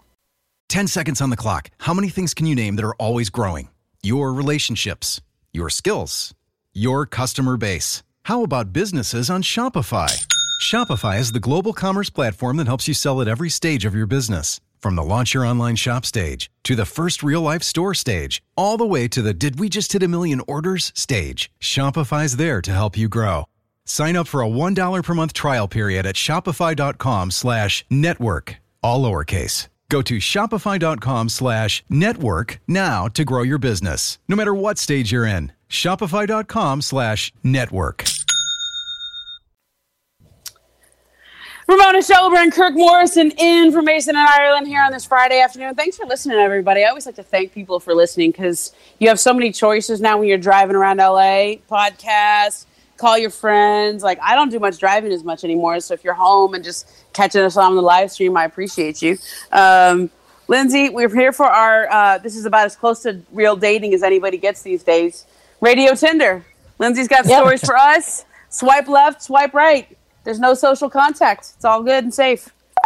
ten seconds on the clock. How many things can you name that are always growing? Your relationships, your skills, your customer base. How about businesses on Shopify? Shopify is the global commerce platform that helps you sell at every stage of your business. From the launch your online shop stage to the first real life store stage, all the way to the did we just hit a million orders stage, Shopify's there to help you grow. Sign up for a one dollar per month trial period at shopify.com slash network, all lowercase. Go to shopify.com slash network now to grow your business, no matter what stage you're in. Shopify.com slash network. Ramona Shelburne, Kirk Morrison in for Mason in Ireland here on this Friday afternoon. Thanks for listening, everybody. I always like to thank people for listening because you have so many choices now when you're driving around L A. Podcasts, call your friends. Like, I don't do much driving as much anymore, so if you're home and just catching us on the live stream, I appreciate you. Um, Lindsay, we're here for our, uh, this is about as close to real dating as anybody gets these days, Radio Tinder. Lindsay's got Yep. stories for us. Swipe left, swipe right. There's no social contact. It's all good and safe.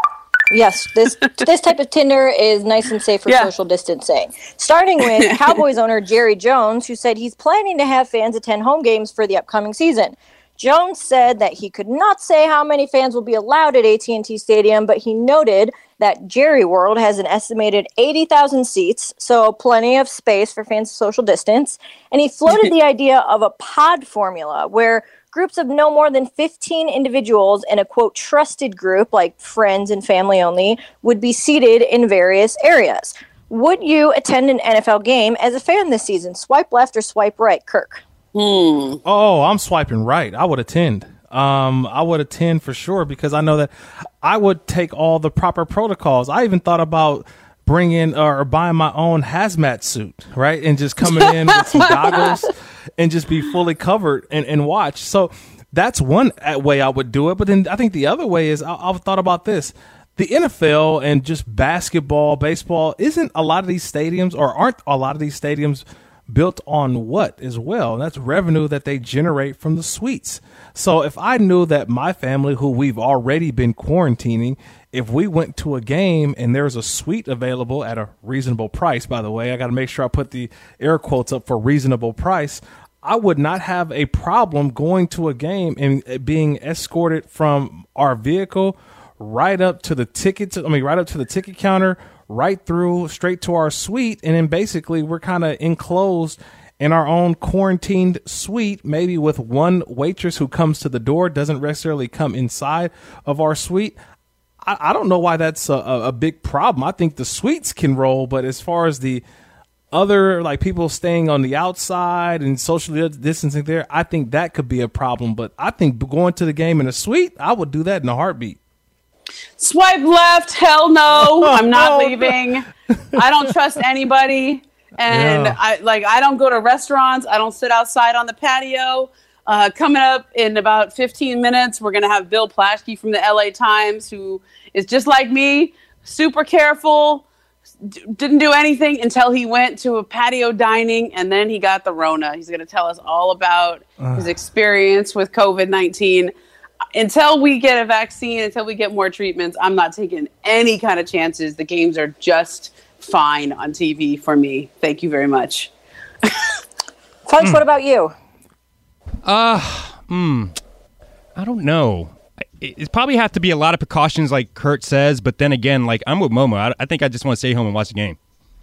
Yes, this this type of Tinder is nice and safe for Yeah. social distancing. Starting with Cowboys owner Jerry Jones, who said he's planning to have fans attend home games for the upcoming season. Jones said that he could not say how many fans will be allowed at A T and T Stadium, but he noted that Jerry World has an estimated eighty thousand seats, so plenty of space for fans to social distance. And he floated the idea of a pod formula where groups of no more than fifteen individuals in a, quote, trusted group, like friends and family only, would be seated in various areas. Would you attend an N F L game as a fan this season? Swipe left or swipe right, Kirk? Hmm. Oh, I'm swiping right. I would attend. Um, I would attend for sure because I know that I would take all the proper protocols. I even thought about bringing or buying my own hazmat suit, right? And just coming in with some goggles and just be fully covered and, and watch. So that's one way I would do it. But then I think the other way is I, I've thought about this. The N F L and just basketball, baseball, isn't a lot of these stadiums or aren't a lot of these stadiums built on what as well? And that's revenue that they generate from the suites. So if I knew that my family, who we've already been quarantining, if we went to a game and there's a suite available at a reasonable price, by the way, I got to make sure I put the air quotes up for reasonable price, I would not have a problem going to a game and being escorted from our vehicle right up to the ticket, I mean, right up to the ticket counter, right through straight to our suite. And then basically we're kind of enclosed in our own quarantined suite, maybe with one waitress who comes to the door, doesn't necessarily come inside of our suite. I, I don't know why that's a, a big problem. I think the suites can roll, but as far as the other, like people staying on the outside and socially distancing there, I think that could be a problem. But I think going to the game in a suite, I would do that in a heartbeat. Swipe left, hell no. I'm not leaving. I don't trust anybody. And Yeah. I like I don't go to restaurants. I don't sit outside on the patio. Uh, coming up in about fifteen minutes, we're going to have Bill Plaschke from the L A Times, who is just like me, super careful, d- didn't do anything until he went to a patio dining, and then he got the Rona. He's going to tell us all about his experience with COVID nineteen. Until we get a vaccine, until we get more treatments, I'm not taking any kind of chances. The games are just fine on T V for me. Thank you very much. Punch, what about you? Uh, hmm. I don't know. It, it probably have to be a lot of precautions, like Kurt says. But then again, like I'm with Momo. I, I think I just want to stay home and watch the game.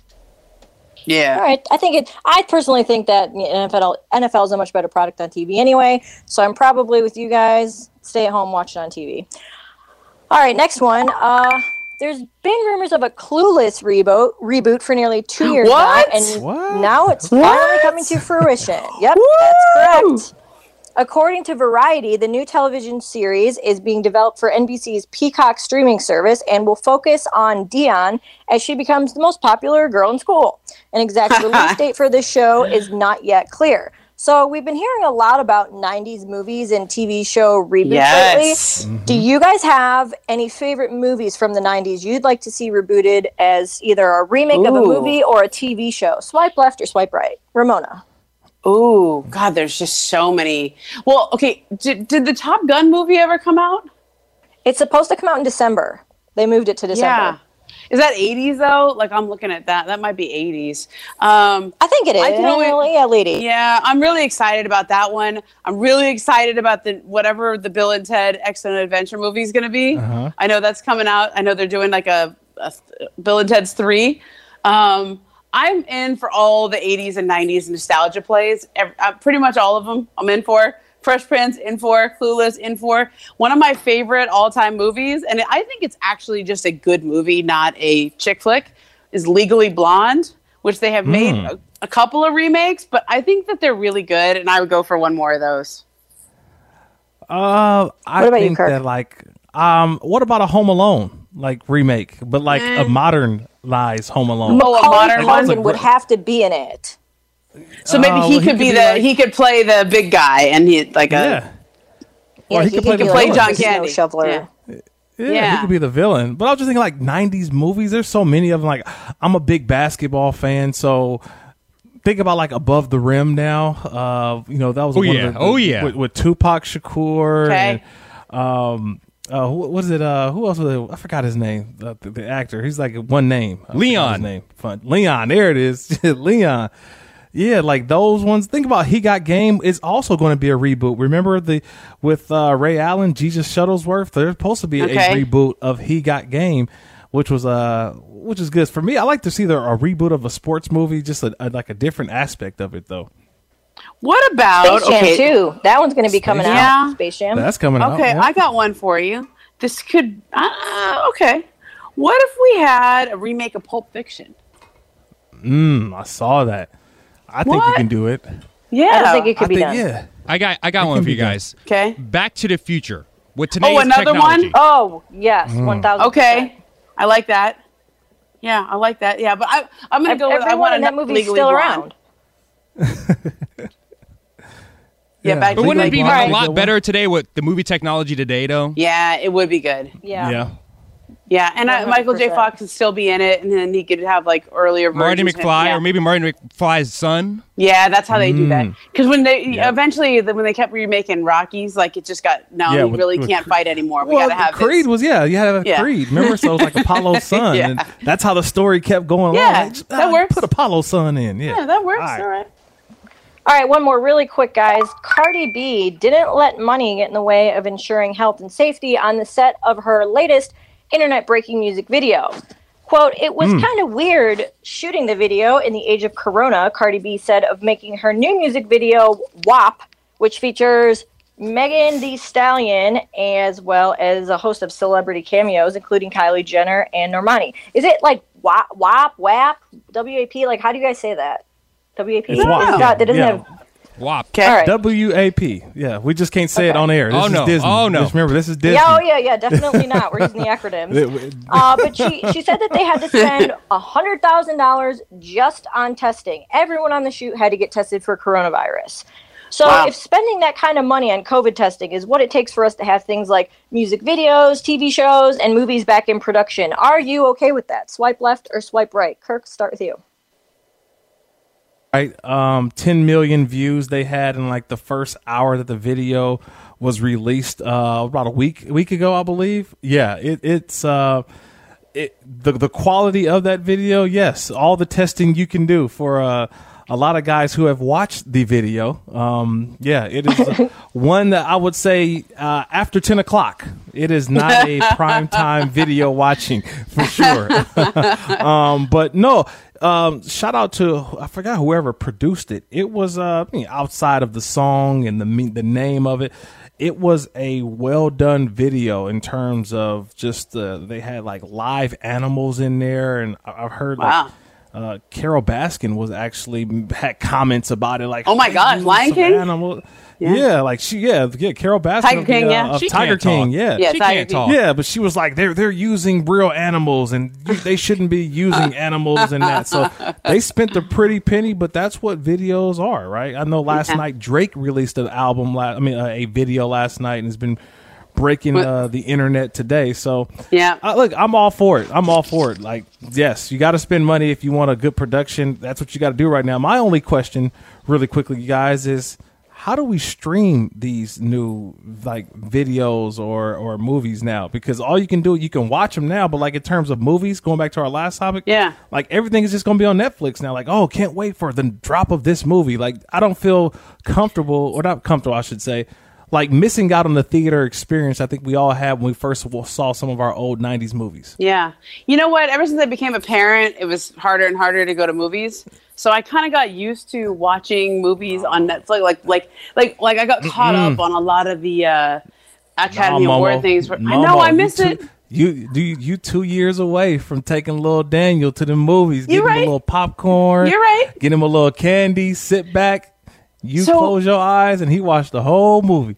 Yeah. All right. I think it. I personally think that N F L N F L is a much better product on T V anyway. So I'm probably with you guys. Stay at home, watch it on T V. All right. Next one. Uh, there's been rumors of a Clueless reboot reboot for nearly two years What? now, and What? now it's What? finally coming to fruition. Yep, Woo! that's correct. According to Variety, the new television series is being developed for N B C's Peacock streaming service and will focus on Dion as she becomes the most popular girl in school. An exact release date for this show is not yet clear. So we've been hearing a lot about nineties movies and T V show reboots Yes. lately. Do you guys have any favorite movies from the nineties you'd like to see rebooted as either a remake of a Ooh. movie or a T V show? Swipe left or swipe right? Ramona. Oh, God, there's just so many. Well, okay, did, did the Top Gun movie ever come out? It's supposed to come out in December. They moved it to December. Yeah. Is that eighties, though? Like, I'm looking at that. That might be eighties. Um, I think it is. I can only- yeah, lady. yeah, I'm really excited about that one. I'm really excited about the whatever the Bill and Ted Excellent Adventure movie is going to be. Uh-huh. I know that's coming out. I know they're doing like a, a Bill and Ted's three. Um, I'm in for all the eighties and nineties nostalgia plays. Every, uh, pretty much all of them I'm in for. Fresh Prince, in for. Clueless, in for. One of my favorite all-time movies, and I think it's actually just a good movie, not a chick flick, is Legally Blonde, which they have made a, a couple of remakes, but I think that they're really good, and I would go for one more of those. Uh, I What about you, think Kirk? that like, um, what about a Home Alone like remake, but like a modernized Home Alone? Oh, a Macaulay modern Culkin one? would have to be in it. So maybe Oh, he well, he could could be be the like- he could play the big guy, and he like a Yeah. Yeah, Or he could play be the play like John a snow Candy. shoveler. Yeah. Yeah, Yeah. he could be the villain. But I was just thinking like nineties movies. There's so many of them. Like I'm a big basketball fan, so think about like Above the Rim now. Uh, you know, that was Oh, one yeah. of the, Oh, yeah. with, with Tupac Shakur. Okay. And, um, uh, who was it? Uh, who else was it? I forgot his name. Uh, the, the actor. He's like one name. I forgot Leon. His name. Fun. Leon. There it is. Leon. Yeah, like those ones. Think about He Got Game is also going to be a reboot. Remember the with uh, Ray Allen, Jesus Shuttlesworth. There's supposed to be Okay. a reboot of He Got Game, which was uh which is good for me. I like to see there a reboot of a sports movie, just a, a, like a different aspect of it though. What about Space Jam okay? too. That one's going to be coming Jam. out. Yeah. Space Jam. That's coming out. Okay, yeah. I got one for you. This could uh, okay. What if we had a remake of Pulp Fiction? Mm, I saw that. I think you What? can do it. Yeah. I don't think it could I be think, done. yeah. I got I got It one can for be you done. guys. Okay. Back to the Future with today's Oh, another technology. one? Oh yes, Mm. one thousand. Okay. I like that. Yeah, I like that. Yeah, but I, I'm gonna go with I Everyone want in to that movie legally still blonde. around. Yeah, back But to wouldn't it Legally be Blonde. a lot better today with the movie technology today, though? Yeah, it would be good. Yeah. Yeah. Yeah, and I, Michael J. one hundred percent. Fox could still be in it, and then he could have like earlier Marty versions of him. McFly, Yeah. or maybe Marty McFly's son. Yeah, that's how they do that. Mm. Because when they Yeah. eventually the, when they kept remaking Rockies, like it just got no, Yeah, we with- really with can't Cre- fight anymore. We Well, gotta have Creed this. was yeah, you had a Yeah. Creed. Remember, so it was like Apollo's son, Yeah. and that's how the story kept going. Yeah, along. Like, just, that ah, works. Put Apollo's son in. Yeah, Yeah, that works. All right. All right. All right, one more really quick, guys. Cardi B didn't let money get in the way of ensuring health and safety on the set of her latest internet breaking music video. Quote, it was kind of weird shooting the video in the age of Corona, Cardi B said of making her new music video, W A P, which features Megan Thee Stallion, as well as a host of celebrity cameos, including Kylie Jenner and Normani. Is it like W A P, W A P, W A P, W A P? Like, how do you guys say that? W A P? It's W A P, It's got- that doesn't yeah. have... W A P. Okay. All right. W A P. Yeah, we just can't say it Okay. on air. This Oh, is no. Disney. Oh, no. Just remember, this is Disney. Yeah, oh yeah, yeah, definitely not. We're using the acronyms. Uh, but she, she said that they had to spend one hundred thousand dollars just on testing. Everyone on the shoot had to get tested for coronavirus. So Wow. if spending that kind of money on COVID testing is what it takes for us to have things like music videos, T V shows, and movies back in production, are you okay with that? Swipe left or swipe right? Kirk, start with you. Right, um, ten million views they had in like the first hour that the video was released. Uh, about a week week ago, I believe. Yeah, it, it's uh, it the the quality of that video. Yes, all the testing you can do for uh, a lot of guys who have watched the video. Um, yeah, it is uh, one that I would say uh, after ten o'clock. It is not a prime time video watching for sure. um, but no. Um, shout out to I forgot whoever produced it. It was uh I mean, outside of the song and the me- the name of it. It was a well done video in terms of just uh, they had like live animals in there, and I- I've heard Wow. like uh, Carol Baskin was actually had comments about it. Like, Oh my "Hey, gosh, use Lion some King? animal-" Yeah. Yeah. like she yeah yeah Carol Baskin Tiger of the, King, uh, yeah. of She Tiger can't talk. King yeah Yeah, She Tiger can't King. talk. yeah, but she was like, they're they're using real animals, and you, they shouldn't be using animals and that. So they spent a pretty penny, but that's what videos are, right? I know last Yeah. night Drake released an album, la- I mean, uh, a video last night, and has been breaking uh, the internet today. So Yeah. uh, look, I'm all for it. I'm all for it. Like, yes, you got to spend money if you want a good production. That's what you got to do right now. My only question, really quickly, you guys, is how do we stream these new like videos or or movies now? Because all you can do, you can watch them now, but like in terms of movies, going back to our last topic, Yeah. like everything is just going to be on Netflix now. Like, oh, can't wait for the drop of this movie. Like, I don't feel comfortable, or not comfortable, I should say, like missing out on the theater experience I think we all had when we first saw some of our old nineties movies. Yeah. You know what? Ever since I became a parent, it was harder and harder to go to movies. So I kind of got used to watching movies on Netflix. Like, like, like, like I got caught up on a lot of the uh, Academy Nah, Award Momo. things. I Momo, know I you missed two- it. You do you, you two years away from taking little Daniel to the movies, You're getting him right. a little popcorn. You're right. Get him a little candy, sit back. You So- close your eyes, and he watched the whole movie.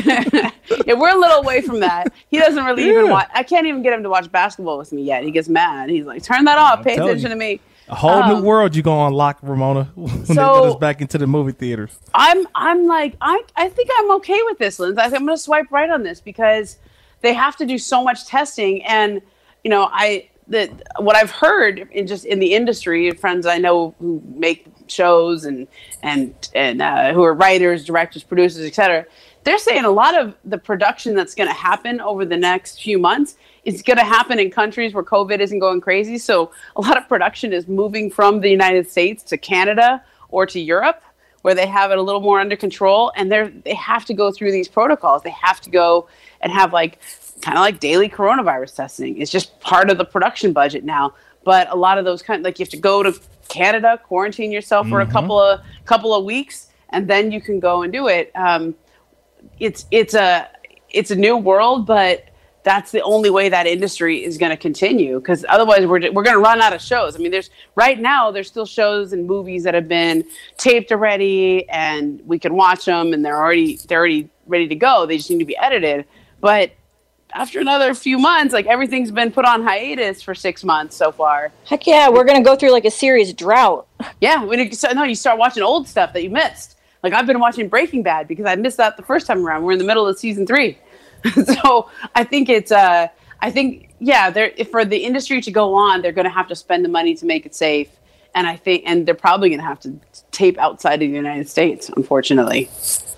Yeah, we're a little away from that. He doesn't really Yeah. even watch. I can't even get him to watch basketball with me yet. He gets mad. He's like, "Turn that off. Pay telling attention you. to me." A whole new Um, world you gonna unlock, Ramona, when they so- get us back into the movie theaters. I'm I'm like I I think I'm okay with this, Lindsay. I think I'm going to swipe right on this because they have to do so much testing, and you know I the what I've heard in just in the industry, friends I know who make shows and and and uh, who are writers, directors, producers, et cetera, they're saying a lot of the production that's going to happen over the next few months is going to happen in countries where COVID isn't going crazy. So a lot of production is moving from the United States to Canada or to Europe, where they have it a little more under control, and they're they have to go through these protocols. They have to go and have like kind of like daily coronavirus testing. It's just part of the production budget now. But a lot of those kind, like you have to go to Canada, quarantine yourself for mm-hmm. a couple of couple of weeks, and then you can go and do it. Um, it's it's a it's a new world, but that's the only way that industry is going to continue, because otherwise we're we're going to run out of shows. I mean, there's right now there's still shows and movies that have been taped already, and we can watch them, and they're already they're already ready to go. They just need to be edited. But after another few months, like everything's been put on hiatus for six months so far. Heck yeah, we're going to go through like a serious drought. Yeah, when you, so, no, you start watching old stuff that you missed. Like I've been watching Breaking Bad because I missed that the first time around. We're in the middle of season three. So I think it's, uh, I think, yeah, they're, for the industry to go on, they're going to have to spend the money to make it safe. And I think, and they're probably going to have to tape outside of the United States, unfortunately.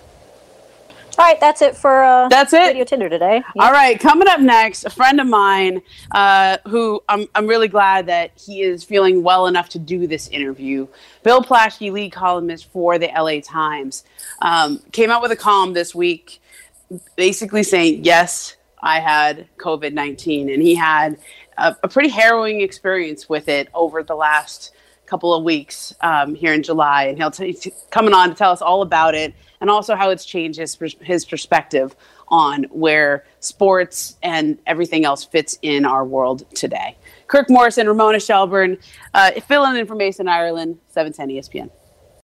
All right, that's it for uh, that's it. Radio Tinder today. Yeah. All right, coming up next, a friend of mine uh, who I'm I'm really glad that he is feeling well enough to do this interview. Bill Plaschke, lead columnist for the L A Times, um, came out with a column this week, basically saying, yes, I had COVID nineteen, and he had a, a pretty harrowing experience with it over the last couple of weeks um, here in July, and he'll t- he's coming on to tell us all about it, and also how it's changed his, his perspective on where sports and everything else fits in our world today. Kirk Morrison, Ramona Shelburne, uh, fill in information in Ireland, seven ten E S P N.